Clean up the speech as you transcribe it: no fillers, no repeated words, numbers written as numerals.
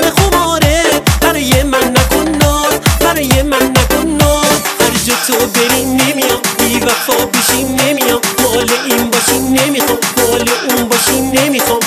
مال خماره، برای من نکن ناز، برای من نکن ناز. هر جا تو بری نمیام، بی وفا بشی نمیام، مال این باشی نمیخوام، مال اون باشی نمیخوام.